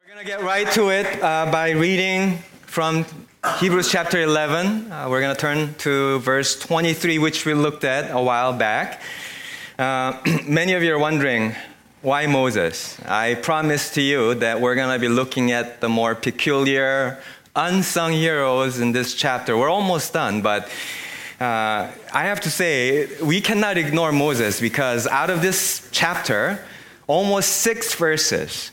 We're going to get right to it by reading from Hebrews chapter 11. We're going to turn to verse 23, which we looked at a while back. Many of you are wondering, why Moses? I promised to you that we're going to be looking at the more peculiar, unsung heroes in this chapter. We're almost done, but I have to say, we cannot ignore Moses because out of this chapter, almost 6 verses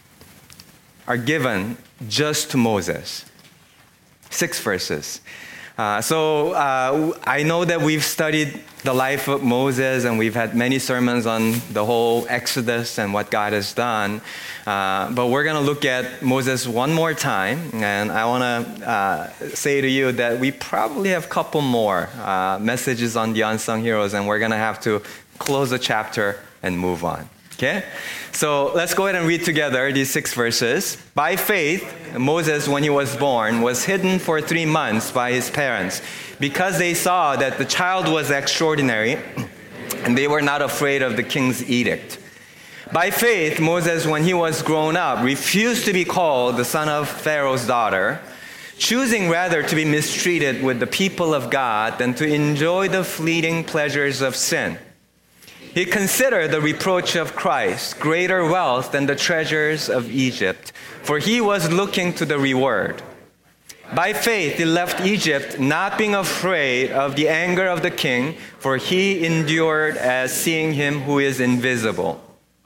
are given just to Moses. 6 verses. So I know that we've studied the life of Moses and we've had many sermons on the whole Exodus and what God has done. But we're going to look at Moses one more time. And I want to say to you that we probably have a couple more messages on the unsung heroes, and we're going to have to close the chapter and move on. Okay? So let's go ahead and read together these 6 verses. By faith, Moses, when he was born, was hidden for 3 months by his parents because they saw that the child was extraordinary and they were not afraid of the king's edict. By faith, Moses, when he was grown up, refused to be called the son of Pharaoh's daughter, choosing rather to be mistreated with the people of God than to enjoy the fleeting pleasures of sin. He considered the reproach of Christ greater wealth than the treasures of Egypt, for he was looking to the reward. By faith, he left Egypt, not being afraid of the anger of the king, for he endured as seeing him who is invisible.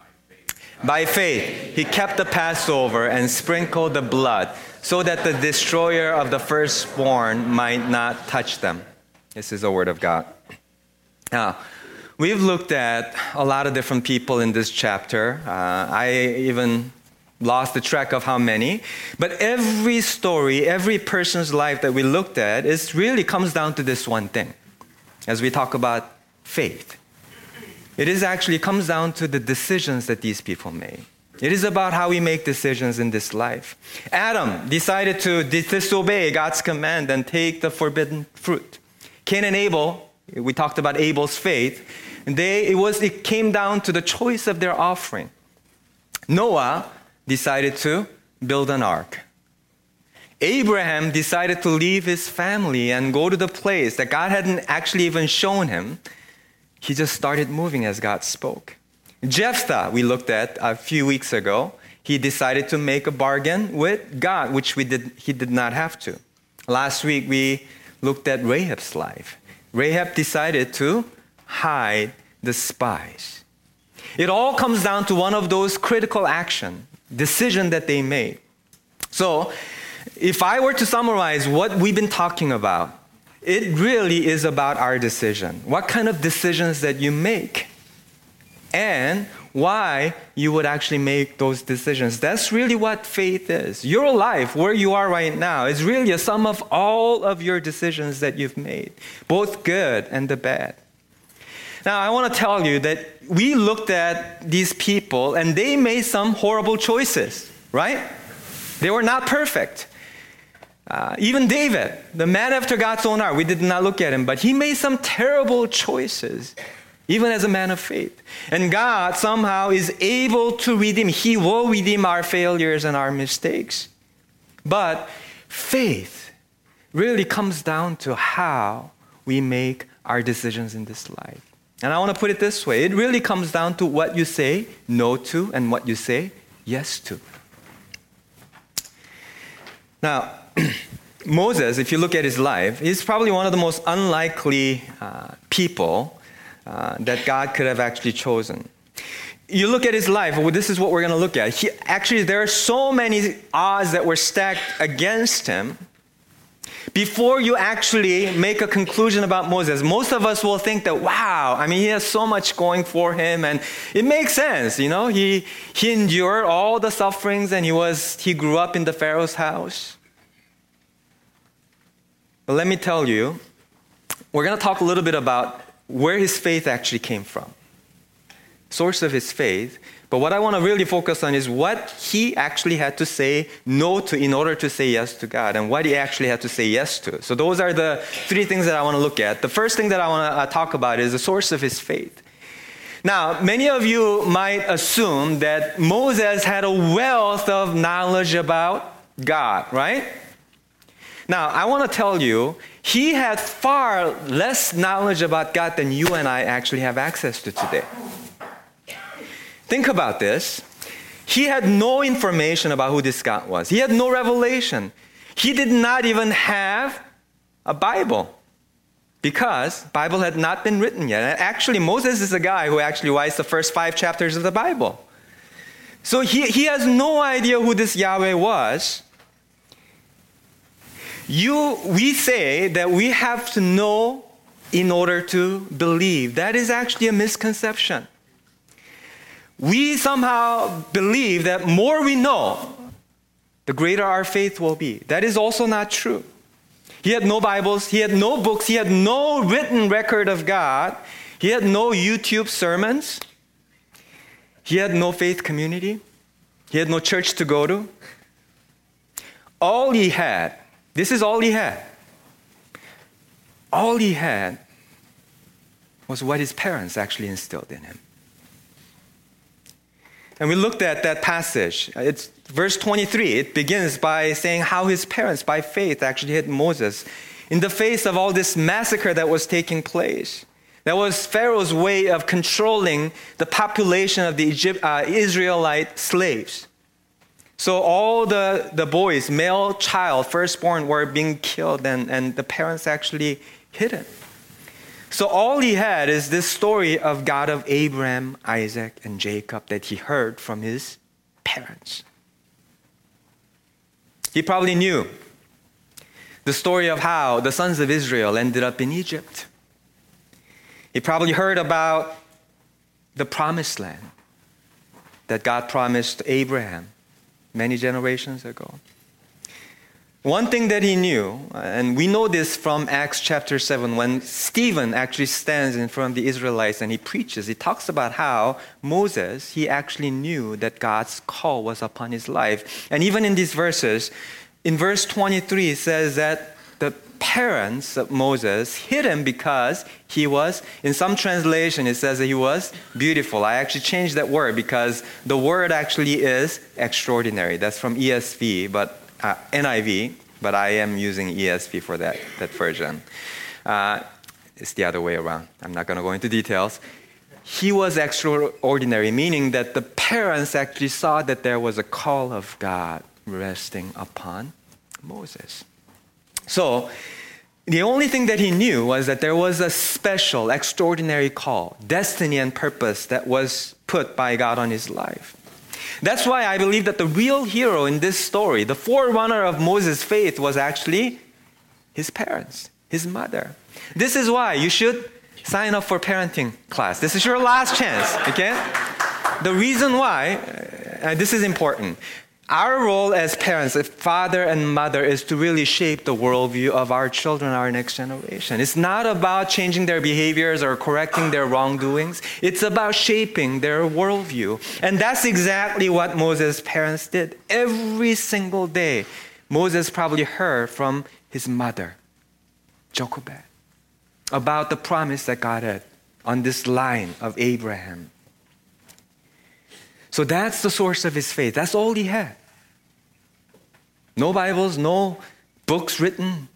By faith, he kept the Passover and sprinkled the blood, so that the destroyer of the firstborn might not touch them. This is the word of God. Now, we've looked at a lot of different people in this chapter. I even lost the track of how many. But every story, every person's life that we looked at, it really comes down to this one thing. As we talk about faith, it is actually comes down to the decisions that these people made. It is about how we make decisions in this life. Adam decided to disobey God's command and take the forbidden fruit. Cain and Abel, we talked about Abel's faith. It came down to the choice of their offering. Noah decided to build an ark. Abraham decided to leave his family and go to the place that God hadn't actually even shown him. He just started moving as God spoke. Jephthah, we looked at a few weeks ago. He decided to make a bargain with God, which he did not have to. Last week we looked at Rahab's life. Rahab decided to hide the spies. It all comes down to one of those critical decisions that they made. So, if I were to summarize what we've been talking about, it really is about our decision. What kind of decisions that you make and why you would actually make those decisions. That's really what faith is. Your life, where you are right now, is really a sum of all of your decisions that you've made, both good and the bad. Now, I want to tell you that we looked at these people and they made some horrible choices, right? They were not perfect. Even David, the man after God's own heart, we did not look at him, but he made some terrible choices, even as a man of faith. And God somehow is able to redeem. He will redeem our failures and our mistakes. But faith really comes down to how we make our decisions in this life. And I want to put it this way. It really comes down to what you say no to and what you say yes to. Now, Moses, if you look at his life, he's probably one of the most unlikely people that God could have actually chosen. You look at his life, well, this is what we're going to look at. There are so many odds that were stacked against him. Before you actually make a conclusion about Moses, most of us will think that, wow, he has so much going for him, and it makes sense, He endured all the sufferings, and he grew up in the Pharaoh's house. But let me tell you, we're going to talk a little bit about where his faith actually came from. Source of his faith. But what I want to really focus on is what he actually had to say no to in order to say yes to God, and what he actually had to say yes to. So those are the 3 things that I want to look at. The first thing that I want to talk about is the source of his faith. Now, many of you might assume that Moses had a wealth of knowledge about God, right? Now, I want to tell you, he had far less knowledge about God than you and I actually have access to today. Think about this. He had no information about who this God was. He had no revelation. He did not even have a Bible because Bible had not been written yet. And actually, Moses is a guy who actually writes the first 5 chapters of the Bible. So he has no idea who this Yahweh was. We say that we have to know in order to believe. That is actually a misconception. We somehow believe that more we know, the greater our faith will be. That is also not true. He had no Bibles, he had no books, he had no written record of God, he had no YouTube sermons, he had no faith community, he had no church to go to. All he had, this is all he had. All he had was what his parents actually instilled in him. And we looked at that passage. It's verse 23. It begins by saying how his parents, by faith, actually hid Moses in the face of all this massacre that was taking place. That was Pharaoh's way of controlling the population of the Israelite slaves. So all the boys, male child, firstborn, were being killed, and the parents actually hid him. So all he had is this story of God of Abraham, Isaac, and Jacob that he heard from his parents. He probably knew the story of how the sons of Israel ended up in Egypt. He probably heard about the promised land that God promised Abraham many generations ago. One thing that he knew, and we know this from Acts chapter 7, when Stephen actually stands in front of the Israelites and he preaches, he talks about how Moses, he actually knew that God's call was upon his life. And even in these verses, in verse 23, it says that the parents of Moses hid him because he was, in some translation, it says that he was beautiful. I actually changed that word because the word actually is extraordinary. That's from ESV, but NIV, but I am using ESV for that version. It's the other way around. I'm not going to go into details. He was extraordinary, meaning that the parents actually saw that there was a call of God resting upon Moses. So the only thing that he knew was that there was a special, extraordinary call, destiny and purpose that was put by God on his life. That's why I believe that the real hero in this story, the forerunner of Moses' faith, was actually his parents, his mother. This is why you should sign up for parenting class. This is your last chance, okay? The reason why, this is important. Our role as parents, as father and mother, is to really shape the worldview of our children, our next generation. It's not about changing their behaviors or correcting their wrongdoings. It's about shaping their worldview. And that's exactly what Moses' parents did. Every single day, Moses probably heard from his mother, Jochebed, about the promise that God had on this line of Abraham. So that's the source of his faith. That's all he had. No Bibles, no books written.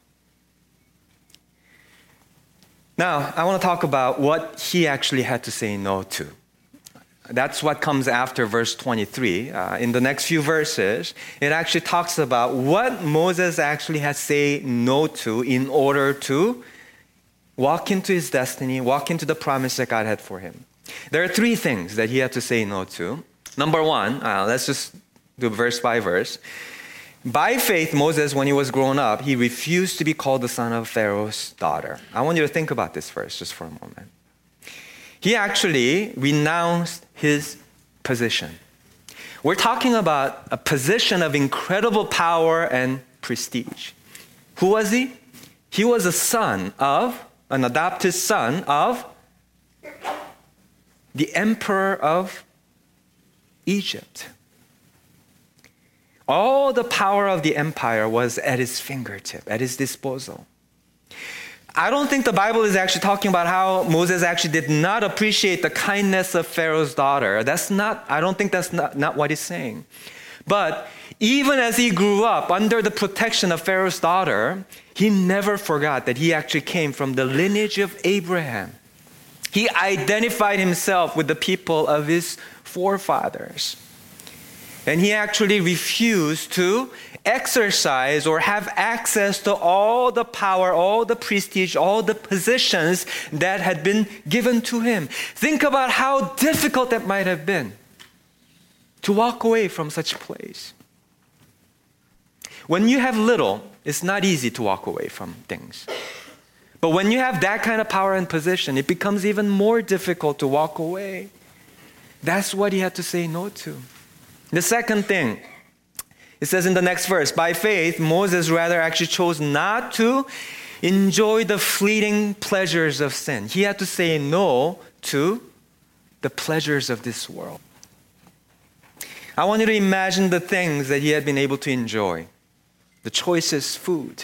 Now, I want to talk about what he actually had to say no to. That's what comes after verse 23. In the next few verses, it actually talks about what Moses actually had to say no to in order to walk into his destiny, walk into the promise that God had for him. There are 3 things that he had to say no to. Number 1, let's just do verse by verse. By faith, Moses, when he was grown up, he refused to be called the son of Pharaoh's daughter. I want you to think about this verse just for a moment. He actually renounced his position. We're talking about a position of incredible power and prestige. Who was he? He was an adopted son of the emperor of Egypt. All the power of the empire was at his fingertip, at his disposal. I don't think the Bible is actually talking about how Moses actually did not appreciate the kindness of Pharaoh's daughter. I don't think that's not what he's saying. But even as he grew up under the protection of Pharaoh's daughter, he never forgot that he actually came from the lineage of Abraham. He identified himself with the people of his forefathers. And he actually refused to exercise or have access to all the power, all the prestige, all the positions that had been given to him. Think about how difficult that might have been to walk away from such a place. When you have little, it's not easy to walk away from things. But when you have that kind of power and position, it becomes even more difficult to walk away. That's what he had to say no to. The second thing, it says in the next verse, by faith, Moses rather actually chose not to enjoy the fleeting pleasures of sin. He had to say no to the pleasures of this world. I want you to imagine the things that he had been able to enjoy. The choicest food,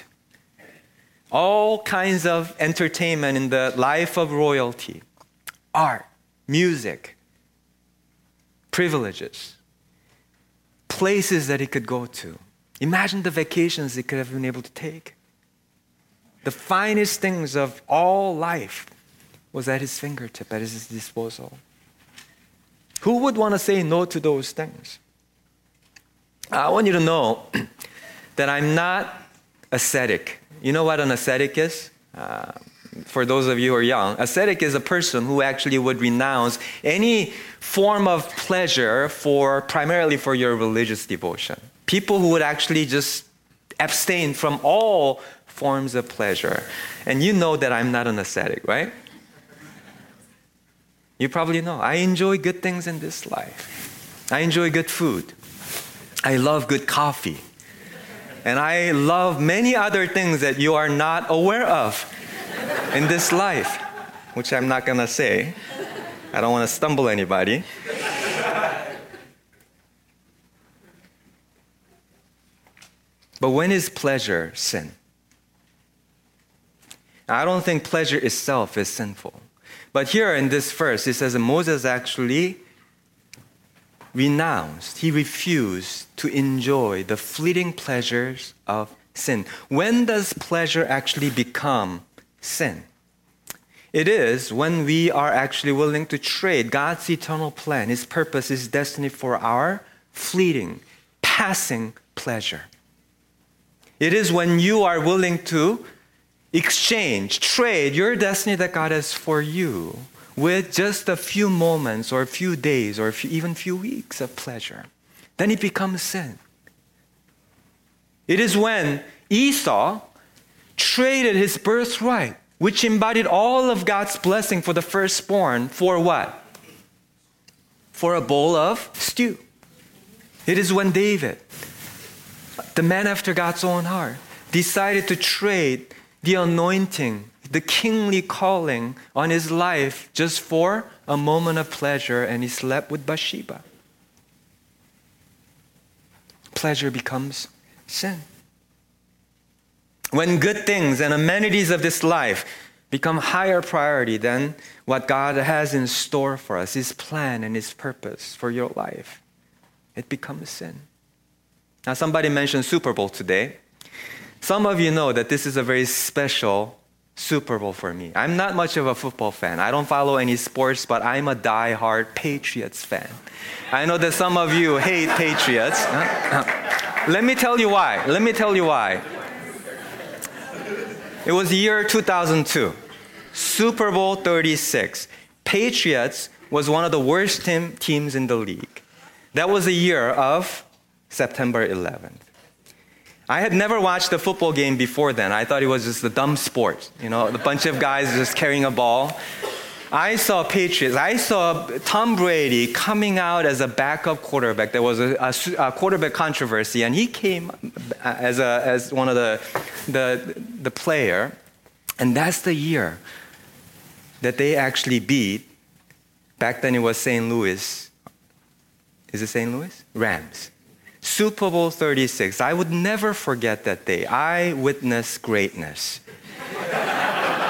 all kinds of entertainment in the life of royalty, art, music, privileges, places that he could go to. Imagine the vacations he could have been able to take. The finest things of all life was at his fingertip, at his disposal. Who would want to say no to those things? I want you to know that I'm not ascetic. You know what an ascetic is? For those of you who are young, ascetic is a person who actually would renounce any form of pleasure primarily for your religious devotion. People who would actually just abstain from all forms of pleasure. And you know that I'm not an ascetic, right? You probably know. I enjoy good things in this life. I enjoy good food. I love good coffee. And I love many other things that you are not aware of in this life, which I'm not going to say. I don't want to stumble anybody. But when is pleasure sin? I don't think pleasure itself is sinful. But here in this verse, it says that Moses actually renounced, he refused to enjoy the fleeting pleasures of sin. When does pleasure actually become sin? It is when we are actually willing to trade God's eternal plan, His purpose, His destiny for our fleeting, passing pleasure. It is when you are willing to exchange, trade your destiny that God has for you with just a few moments or a few days or even few weeks of pleasure. Then it becomes sin. It is when Esau traded his birthright, which embodied all of God's blessing for the firstborn, for what? For a bowl of stew. It is when David, the man after God's own heart, decided to trade the anointing, the kingly calling on his life just for a moment of pleasure, and he slept with Bathsheba. Pleasure becomes sin. When good things and amenities of this life become higher priority than what God has in store for us, His plan and His purpose for your life, it becomes sin. Now, somebody mentioned Super Bowl today. Some of you know that this is a very special Super Bowl for me. I'm not much of a football fan. I don't follow any sports, but I'm a die-hard Patriots fan. I know that some of you hate Patriots. Let me tell you why. It was the year 2002, Super Bowl 36. Patriots was one of the worst teams in the league. That was the year of September 11th. I had never watched a football game before then. I thought it was just a dumb sport. You know, a bunch of guys just carrying a ball. I saw Patriots. I saw Tom Brady coming out as a backup quarterback. There was a quarterback controversy, and he came as one of the player. And that's the year that they actually beat. Back then it was St. Louis. Is it St. Louis? Rams. Super Bowl 36. I would never forget that day. I witnessed greatness.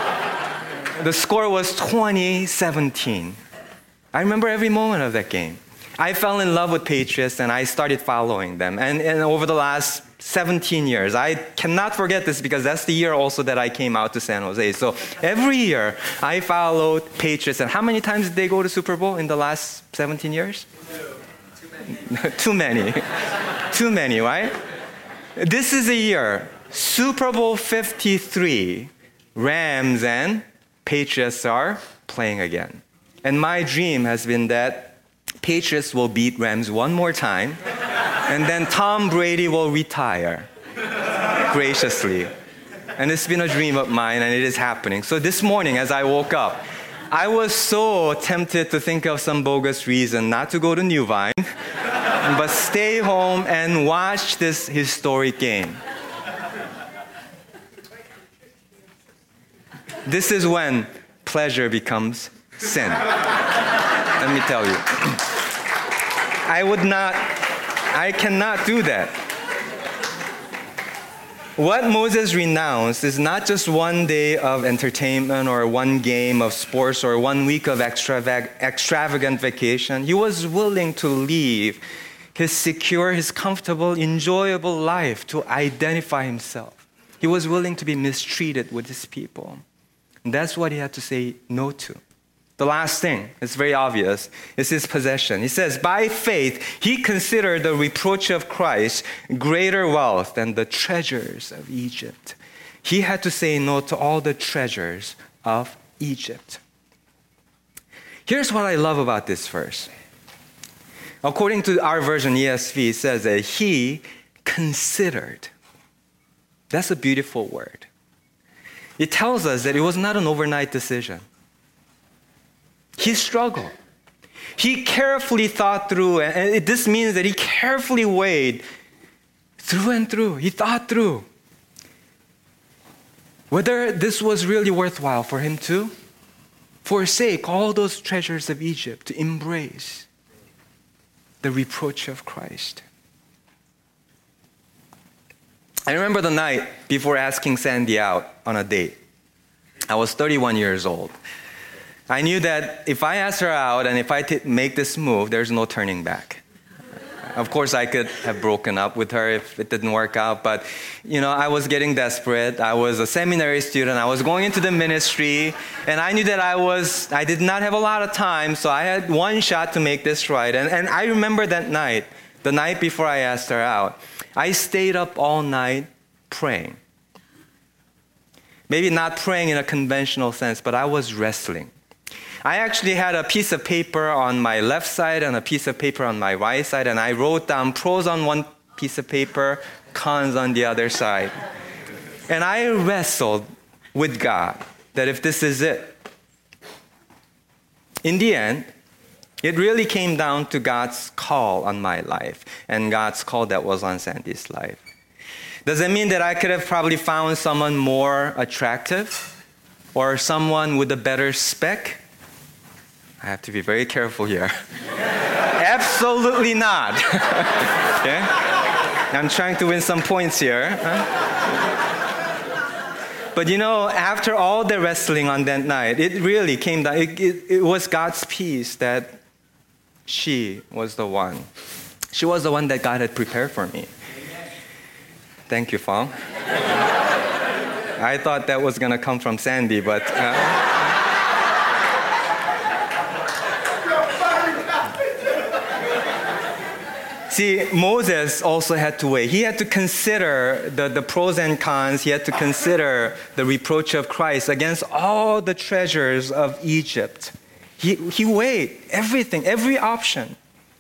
The score was 2017. I remember every moment of that game. I fell in love with Patriots and I started following them. And over the last 17 years, I cannot forget this because that's the year also that I came out to San Jose. So every year I followed Patriots. And how many times did they go to Super Bowl in the last 17 years? Too many. Too many, right? This is a year, Super Bowl 53, Rams and Patriots are playing again. And my dream has been that Patriots will beat Rams one more time, and then Tom Brady will retire graciously. And it's been a dream of mine, and it is happening. So this morning, as I woke up, I was so tempted to think of some bogus reason not to go to New Vine, but stay home and watch this historic game. This is when pleasure becomes sin. Let me tell you. I cannot do that. What Moses renounced is not just one day of entertainment or one game of sports or 1 week of extravagant vacation. He was willing to leave his secure, his comfortable, enjoyable life to identify himself. He was willing to be mistreated with his people. And that's what he had to say no to. The last thing, it's very obvious, is his possession. He says, by faith, he considered the reproach of Christ greater wealth than the treasures of Egypt. He had to say no to all the treasures of Egypt. Here's what I love about this verse. According to our version, ESV, it says that he considered. That's a beautiful word. It tells us that it was not an overnight decision. He struggled. He carefully thought through, and this means that he carefully weighed through and through. He thought through whether this was really worthwhile for him to forsake all those treasures of Egypt to embrace the reproach of Christ. I remember the night before asking Sandy out on a date. I was 31 years old. I knew that if I asked her out and if I make this move, there's no turning back. Of course, I could have broken up with her if it didn't work out, but I was getting desperate. I was a seminary student. I was going into the ministry, and I knew that I did not have a lot of time, so I had one shot to make this right. And I remember that night, the night before I asked her out, I stayed up all night praying. Maybe not praying in a conventional sense, but I was wrestling. I actually had a piece of paper on my left side and a piece of paper on my right side, and I wrote down pros on one piece of paper, cons on the other side. And I wrestled with God that if this is it. In the end, it really came down to God's call on my life and God's call that was on Sandy's life. Does it mean that I could have probably found someone more attractive or someone with a better spec? I have to be very careful here. Absolutely not. Okay? I'm trying to win some points here. But after all the wrestling on that night, it really came down. It was God's peace that she was the one. She was the one that God had prepared for me. Thank you, Fong. I thought that was going to come from Sandy, but... See, Moses also had to weigh. He had to consider the pros and cons. He had to consider the reproach of Christ against all the treasures of Egypt. He weighed everything, every option.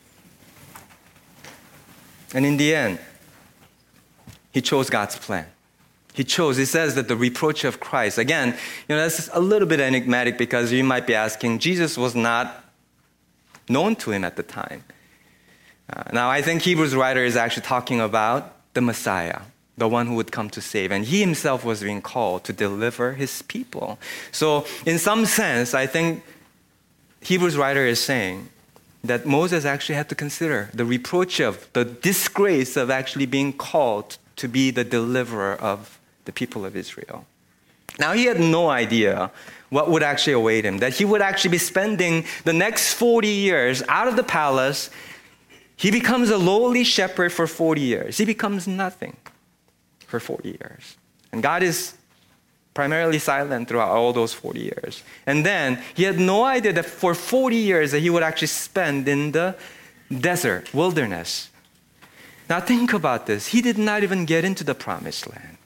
And in the end, he chose God's plan. It says that the reproach of Christ. Again, that's a little bit enigmatic because you might be asking, Jesus was not known to him at the time. Now, I think Hebrews writer is actually talking about the Messiah, the one who would come to save. And he himself was being called to deliver his people. So in some sense, I think Hebrews writer is saying that Moses actually had to consider the reproach of, the disgrace of actually being called to be the deliverer of the people of Israel. Now, he had no idea what would actually await him, that he would actually be spending the next 40 years out of the palace. He becomes a lowly shepherd for 40 years. He becomes nothing for 40 years. And God is primarily silent throughout all those 40 years. And then he had no idea that for 40 years that he would actually spend in the desert, wilderness. Now think about this. He did not even get into the promised land.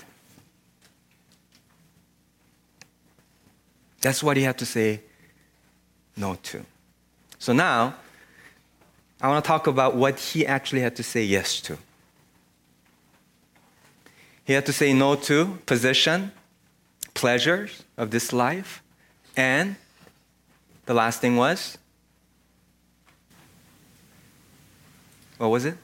That's what he had to say no to. So now, I want to talk about what he actually had to say yes to. He had to say no to position, pleasures of this life, and the last thing was, what was it?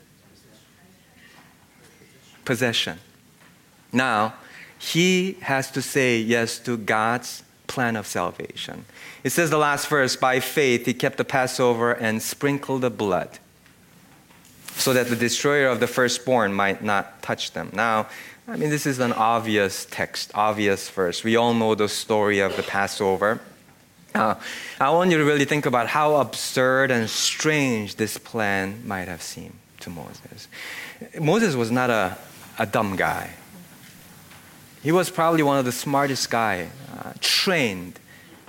Possession. Now, he has to say yes to God's plan of salvation. It says the last verse, by faith he kept the Passover and sprinkled the blood so that the destroyer of the firstborn might not touch them. Now, I mean, this is an obvious text, obvious verse. We all know the story of the Passover. I want you to really think about how absurd and strange this plan might have seemed to Moses. Moses was not a dumb guy. He was probably one of the smartest guys, trained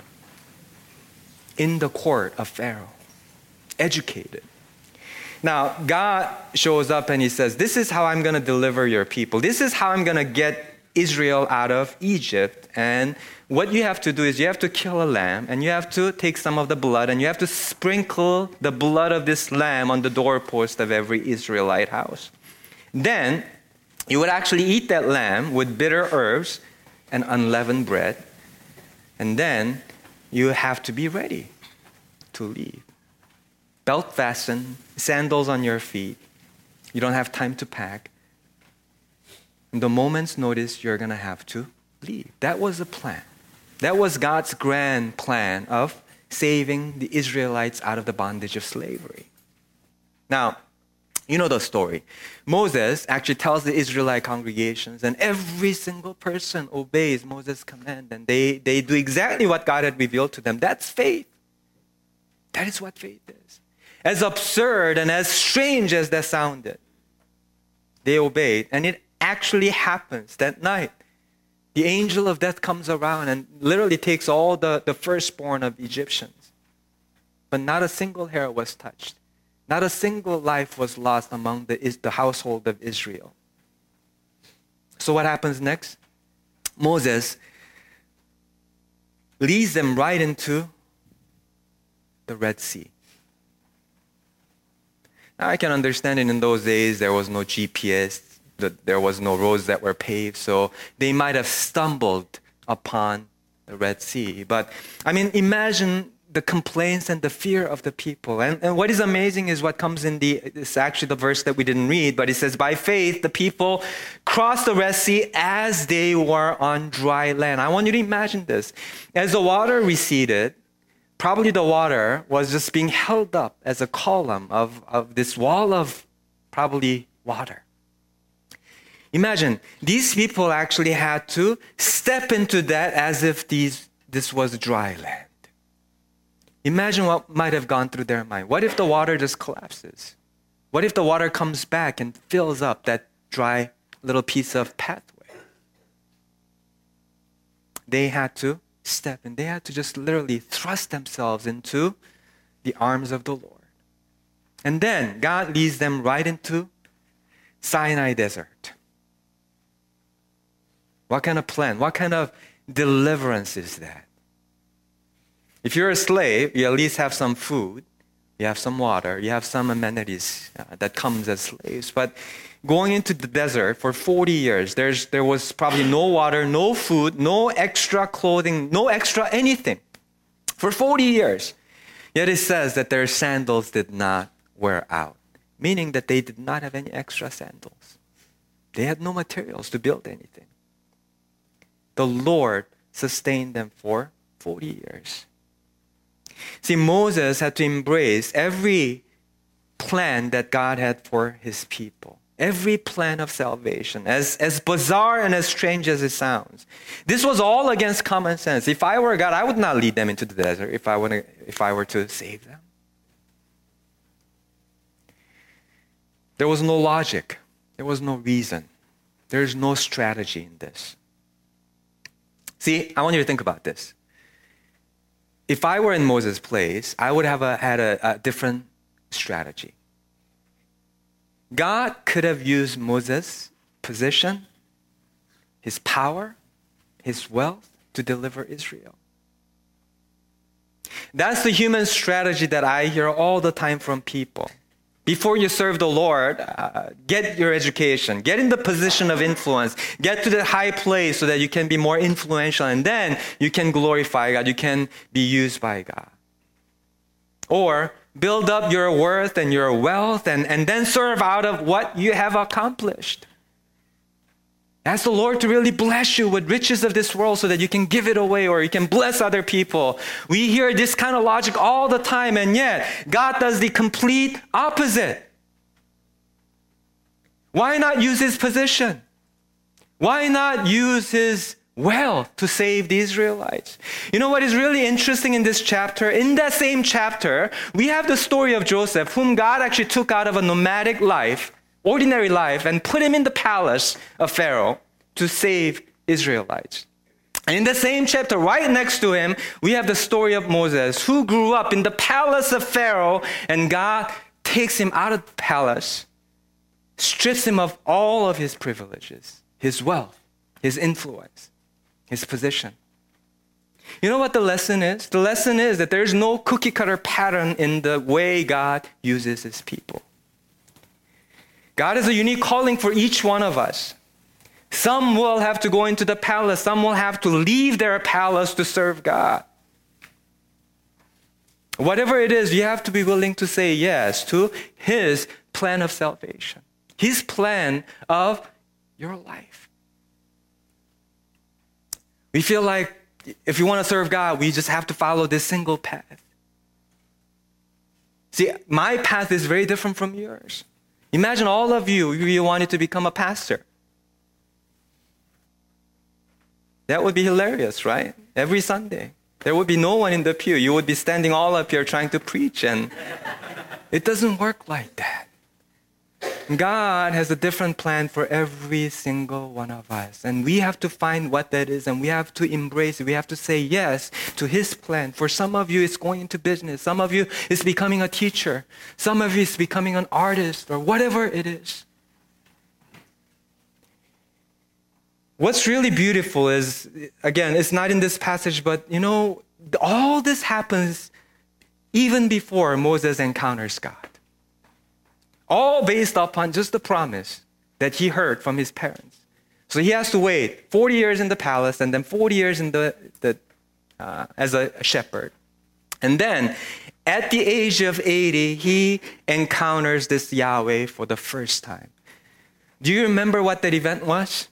in the court of Pharaoh, educated. Now, God shows up and he says, this is how I'm going to deliver your people. This is how I'm going to get Israel out of Egypt. And what you have to do is you have to kill a lamb and you have to take some of the blood and you have to sprinkle the blood of this lamb on the doorpost of every Israelite house. Then you would actually eat that lamb with bitter herbs and unleavened bread. And then you have to be ready to leave. Belt fastened, sandals on your feet. You don't have time to pack. In the moment's notice, you're going to have to leave. That was the plan. That was God's grand plan of saving the Israelites out of the bondage of slavery. Now, you know the story. Moses actually tells the Israelite congregations, and every single person obeys Moses' command, and they do exactly what God had revealed to them. That's faith. That is what faith is. As absurd and as strange as that sounded, they obeyed, and it actually happens that night. The angel of death comes around and literally takes all the firstborn of Egyptians. But not a single hair was touched. Not a single life was lost among the household of Israel. So what happens next? Moses leads them right into the Red Sea. Now I can understand it in those days there was no GPS, there was no roads that were paved, so they might have stumbled upon the Red Sea. But I mean, imagine the complaints and the fear of the people. And what is amazing is what comes in it's actually the verse that we didn't read, but it says, by faith, the people crossed the Red Sea as they were on dry land. I want you to imagine this. As the water receded, probably the water was just being held up as a column of this wall of probably water. Imagine, these people actually had to step into that as if this was dry land. Imagine what might have gone through their mind. What if the water just collapses? What if the water comes back and fills up that dry little piece of pathway? They had to step in. They had to just literally thrust themselves into the arms of the Lord. And then God leads them right into Sinai Desert. What kind of plan? What kind of deliverance is that? If you're a slave, you at least have some food, you have some water, you have some amenities that comes as slaves. But going into the desert for 40 years, there was probably no water, no food, no extra clothing, no extra anything. For 40 years. Yet it says that their sandals did not wear out, meaning that they did not have any extra sandals. They had no materials to build anything. The Lord sustained them for 40 years. See, Moses had to embrace every plan that God had for his people. Every plan of salvation, as bizarre and as strange as it sounds. This was all against common sense. If I were God, I would not lead them into the desert if I were to save them. There was no logic. There was no reason. There's no strategy in this. See, I want you to think about this. If I were in Moses' place, I would have had a different strategy. God could have used Moses' position, his power, his wealth to deliver Israel. That's the human strategy that I hear all the time from people. Before you serve the Lord, get your education, get in the position of influence, get to the high place so that you can be more influential, and then you can glorify God, you can be used by God. Or build up your worth and your wealth and then serve out of what you have accomplished. Ask the Lord to really bless you with riches of this world so that you can give it away or you can bless other people. We hear this kind of logic all the time, and yet God does the complete opposite. Why not use his position? Why not use his wealth to save the Israelites? You know what is really interesting in this chapter? In that same chapter, we have the story of Joseph, whom God actually took out of a nomadic life, ordinary life, and put him in the palace of Pharaoh to save Israelites. And in the same chapter, right next to him, we have the story of Moses, who grew up in the palace of Pharaoh, and God takes him out of the palace, strips him of all of his privileges, his wealth, his influence, his position. You know what the lesson is? The lesson is that there's no cookie cutter pattern in the way God uses his people. God has a unique calling for each one of us. Some will have to go into the palace. Some will have to leave their palace to serve God. Whatever it is, you have to be willing to say yes to his plan of salvation, his plan of your life. We feel like if you want to serve God, we just have to follow this single path. See, my path is very different from yours. Imagine all of you wanted to become a pastor. That would be hilarious, right? Every Sunday. There would be no one in the pew. You would be standing all up here trying to preach, and it doesn't work like that. God has a different plan for every single one of us. And we have to find what that is, and we have to embrace it. We have to say yes to his plan. For some of you, it's going into business. Some of you, it's becoming a teacher. Some of you, it's becoming an artist, or whatever it is. What's really beautiful is, again, it's not in this passage, but you know, all this happens even before Moses encounters God. All based upon just the promise that he heard from his parents. So he has to wait 40 years in the palace and then 40 years in as a shepherd. And then at the age of 80, he encounters this Yahweh for the first time. Do you remember what that event was?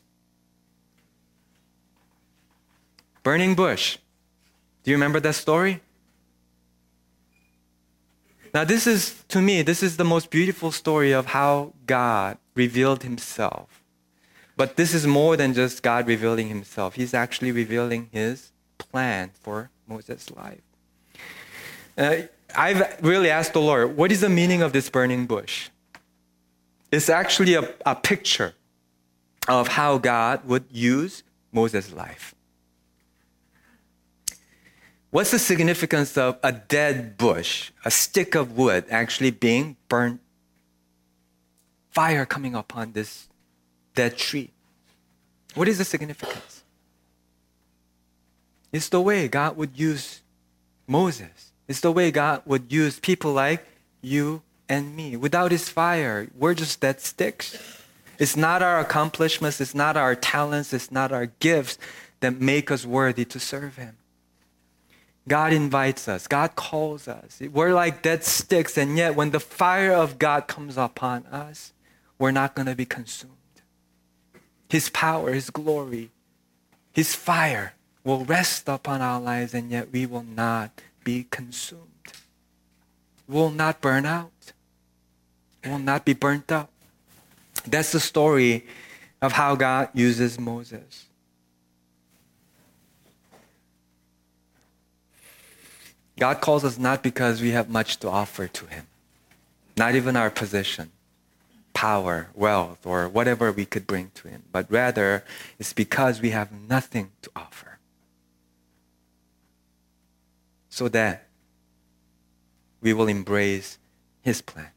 Burning bush. Do you remember that story? Now this is, to me, this is the most beautiful story of how God revealed himself. But this is more than just God revealing himself. He's actually revealing his plan for Moses' life. I've really asked the Lord, what is the meaning of this burning bush? It's actually a picture of how God would use Moses' life. What's the significance of a dead bush, a stick of wood actually being burnt? Fire coming upon this dead tree. What is the significance? It's the way God would use Moses. It's the way God would use people like you and me. Without his fire, we're just dead sticks. It's not our accomplishments, it's not our talents, it's not our gifts that make us worthy to serve him. God invites us. God calls us. We're like dead sticks, and yet when the fire of God comes upon us, we're not going to be consumed. His power, his glory, his fire will rest upon our lives, and yet we will not be consumed. We will not burn out. We will not be burnt up. That's the story of how God uses Moses. God calls us not because we have much to offer to Him, not even our position, power, wealth, or whatever we could bring to Him, but rather it's because we have nothing to offer, so that we will embrace His plan.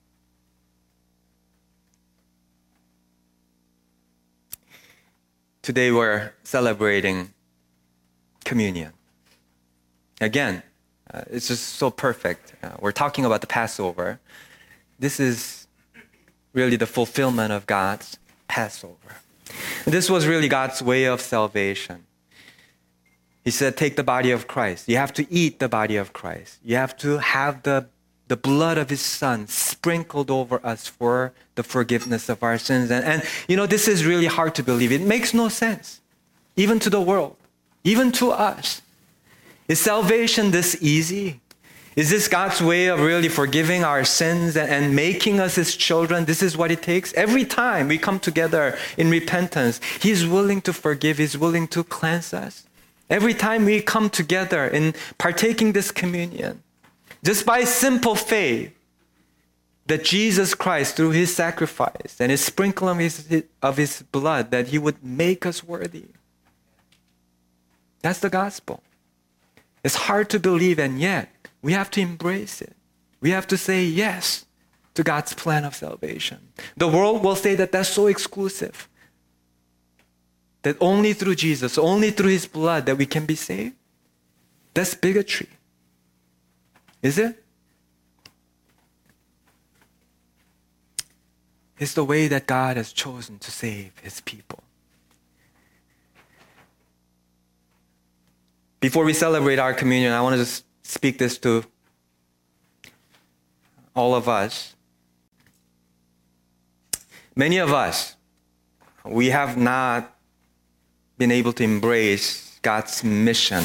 Today we're celebrating communion. Again, it's just so perfect. We're talking about the Passover. This is really the fulfillment of God's Passover. This was really God's way of salvation. He said, take the body of Christ. You have to eat the body of Christ. You have to have the blood of His Son sprinkled over us for the forgiveness of our sins. And this is really hard to believe. It makes no sense, even to the world, even to us. Is salvation this easy? Is this God's way of really forgiving our sins and making us His children? This is what it takes? Every time we come together in repentance, He's willing to forgive. He's willing to cleanse us. Every time we come together in partaking this communion, just by simple faith that Jesus Christ, through His sacrifice and His sprinkling of His blood, that He would make us worthy. That's the gospel. It's hard to believe, and yet we have to embrace it. We have to say yes to God's plan of salvation. The world will say that that's so exclusive, that only through Jesus, only through His blood that we can be saved. That's bigotry. Is it? It's the way that God has chosen to save His people. Before we celebrate our communion, I want to just speak this to all of us. Many of us, we have not been able to embrace God's mission,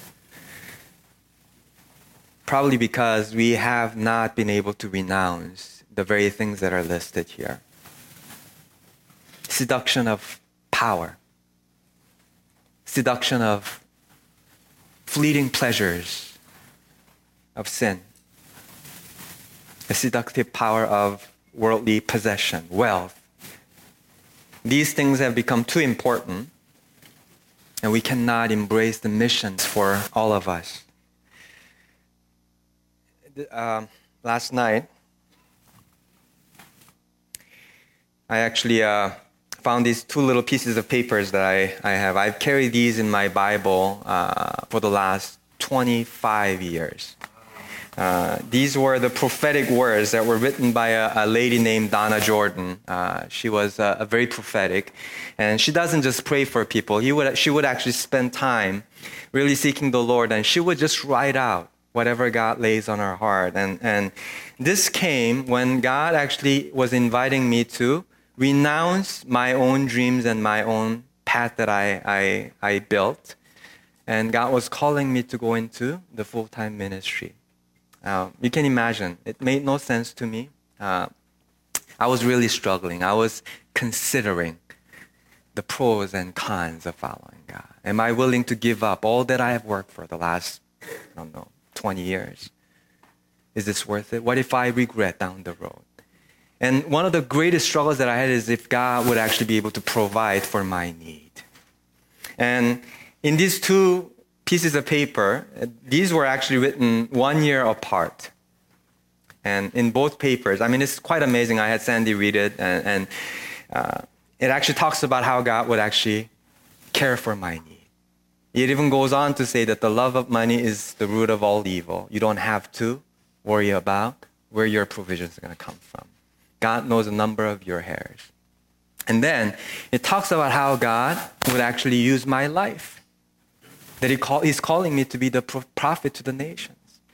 probably because we have not been able to renounce the very things that are listed here. Seduction of power, seduction of fleeting pleasures of sin, the seductive power of worldly possession, wealth. These things have become too important, and we cannot embrace the missions for all of us. Last night, I actually found these two little pieces of papers that I have. I've carried these in my Bible for the last 25 years. These were the prophetic words that were written by a lady named Donna Jordan. She was very prophetic, and she doesn't just pray for people. She would actually spend time really seeking the Lord, and she would just write out whatever God lays on her heart. And this came when God actually was inviting me to renounce my own dreams and my own path that I built. And God was calling me to go into the full-time ministry. You can imagine, it made no sense to me. I was really struggling. I was considering the pros and cons of following God. Am I willing to give up all that I have worked for the last, 20 years? Is this worth it? What if I regret down the road? And one of the greatest struggles that I had is if God would actually be able to provide for my need. And in these two pieces of paper, these were actually written 1 year apart. And in both papers, it's quite amazing. I had Sandy read it, and it actually talks about how God would actually care for my need. It even goes on to say that the love of money is the root of all evil. You don't have to worry about where your provisions are going to come from. God knows the number of your hairs. And then it talks about how God would actually use my life. That He's calling me to be the prophet to the nations.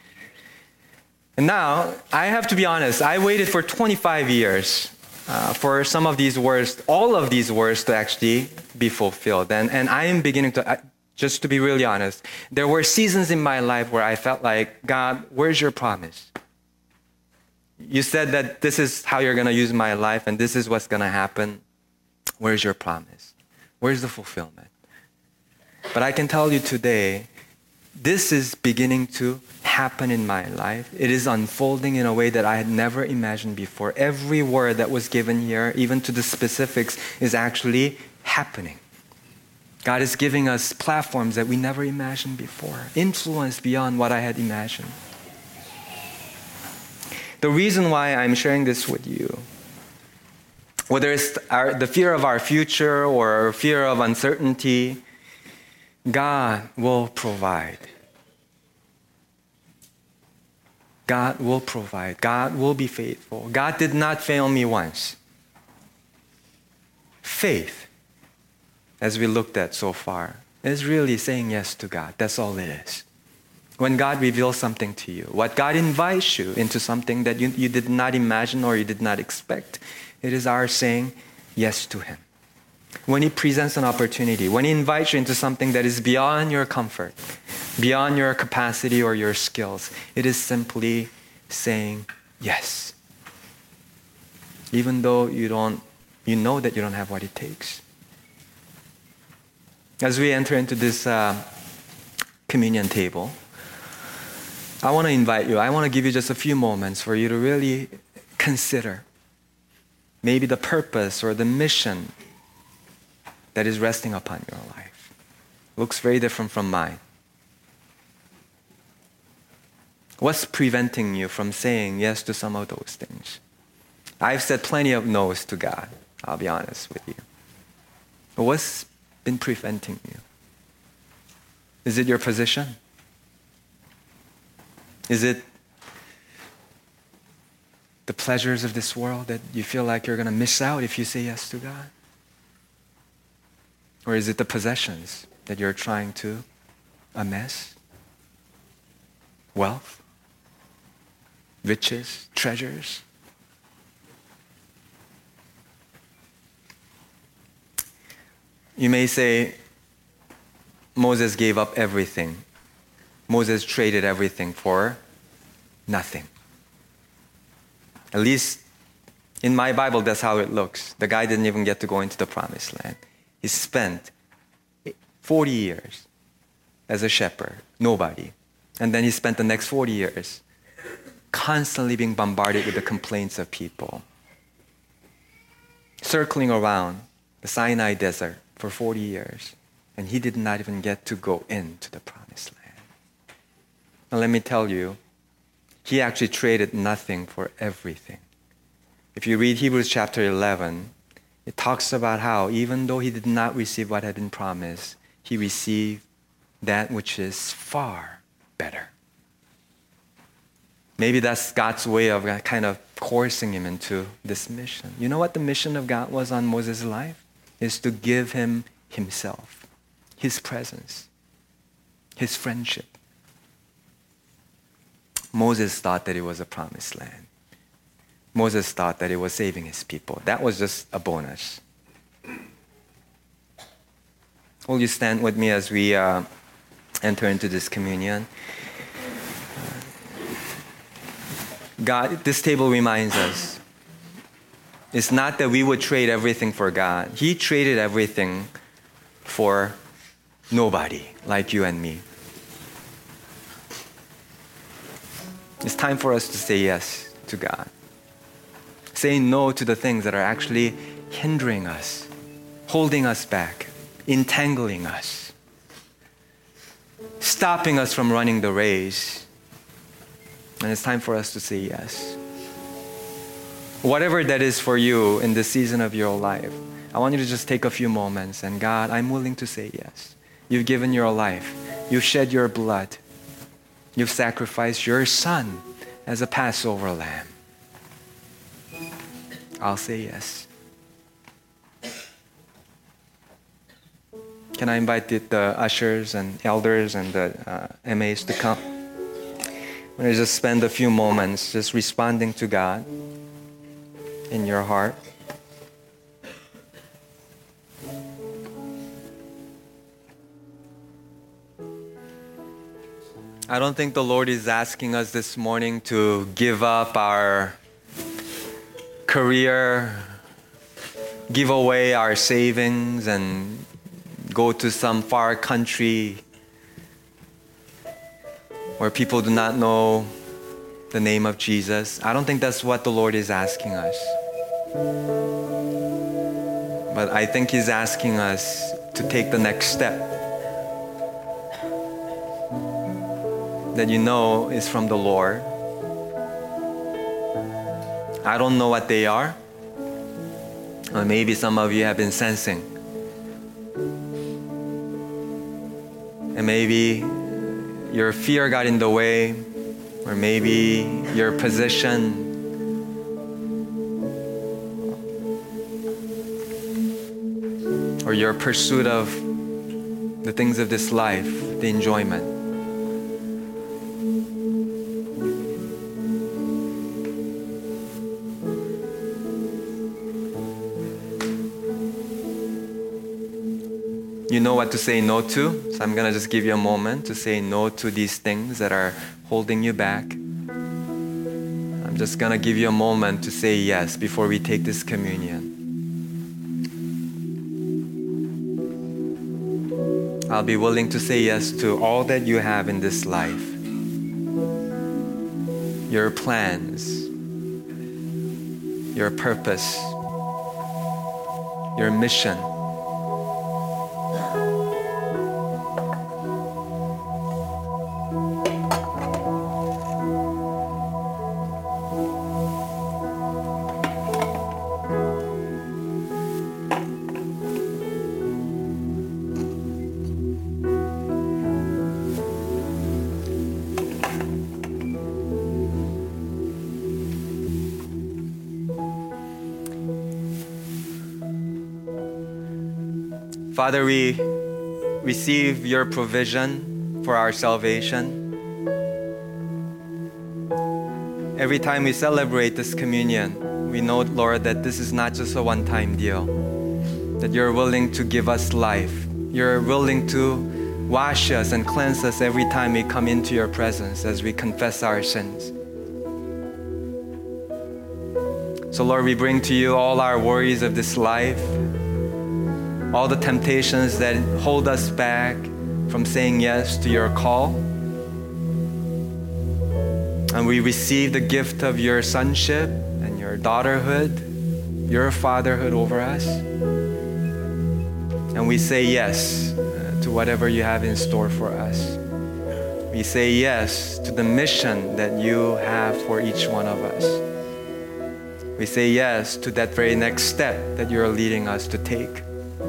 And now, I have to be honest, I waited for 25 years for some of these words, all of these words to actually be fulfilled. And I am beginning to, just to be really honest, there were seasons in my life where I felt like, God, where's your promise? You said that this is how you're going to use my life and this is what's going to happen. Where's your promise? Where's the fulfillment? But I can tell you today, this is beginning to happen in my life. It is unfolding in a way that I had never imagined before. Every word that was given here, even to the specifics, is actually happening. God is giving us platforms that we never imagined before, influence beyond what I had imagined. The reason why I'm sharing this with you, whether it's the fear of our future or fear of uncertainty, God will provide. God will provide. God will be faithful. God did not fail me once. Faith, as we looked at so far, is really saying yes to God. That's all it is. When God reveals something to you, what God invites you into something that you did not imagine or you did not expect, it is our saying yes to Him. When He presents an opportunity, when He invites you into something that is beyond your comfort, beyond your capacity or your skills, it is simply saying yes. Even though you know that you don't have what it takes. As we enter into this communion table, I want to invite you, I want to give you just a few moments for you to really consider maybe the purpose or the mission that is resting upon your life. Looks very different from mine. What's preventing you from saying yes to some of those things? I've said plenty of no's to God, I'll be honest with you. But what's been preventing you? Is it your position? Is it the pleasures of this world that you feel like you're going to miss out if you say yes to God? Or is it the possessions that you're trying to amass? Wealth? Riches? Treasures? You may say, Moses gave up everything. Moses traded everything for nothing. At least in my Bible, that's how it looks. The guy didn't even get to go into the promised land. He spent 40 years as a shepherd, nobody. And then he spent the next 40 years constantly being bombarded with the complaints of people, circling around the Sinai desert for 40 years. And he did not even get to go into the promised land. Now let me tell you, he actually traded nothing for everything. If you read Hebrews chapter 11, it talks about how even though he did not receive what had been promised, he received that which is far better. Maybe that's God's way of kind of coercing him into this mission. You know what the mission of God was on Moses' life? Is to give him himself, his presence, his friendship. Moses thought that it was a promised land. Moses thought that it was saving his people. That was just a bonus. Will you stand with me as we enter into this communion? God, this table reminds us, it's not that we would trade everything for God. He traded everything for nobody like you and me. It's time for us to say yes to God. Say no to the things that are actually hindering us, holding us back, entangling us, stopping us from running the race. And it's time for us to say yes. Whatever that is for you in this season of your life, I want you to just take a few moments and God, I'm willing to say yes. You've given your life. You've shed your blood. You've sacrificed your son as a Passover lamb. I'll say yes. Can I invite the ushers and elders and the MAs to come? I'm going to just spend a few moments just responding to God in your heart. I don't think the Lord is asking us this morning to give up our career, give away our savings and go to some far country where people do not know the name of Jesus. I don't think that's what the Lord is asking us. But I think He's asking us to take the next step that you know is from the Lord. I don't know what they are. Or maybe some of you have been sensing. And maybe your fear got in the way, or maybe your position, or your pursuit of the things of this life, the enjoyment. You know what to say no to, so I'm going to just give you a moment to say no to these things that are holding you back. I'm just going to give you a moment to say yes before we take this communion. I'll be willing to say yes to all that you have in this life. Your plans, your purpose, your mission. Father, we receive your provision for our salvation. Every time we celebrate this communion, we know, Lord, that this is not just a one-time deal, that you're willing to give us life. You're willing to wash us and cleanse us every time we come into your presence as we confess our sins. So, Lord, we bring to you all our worries of this life, all the temptations that hold us back from saying yes to your call. And we receive the gift of your sonship and your daughterhood, your fatherhood over us. And we say yes to whatever you have in store for us. We say yes to the mission that you have for each one of us. We say yes to that very next step that you're leading us to take.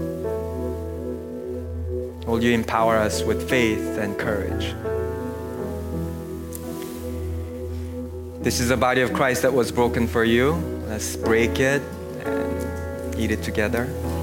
Will you empower us with faith and courage? This is the body of Christ that was broken for you. Let's break it and eat it together.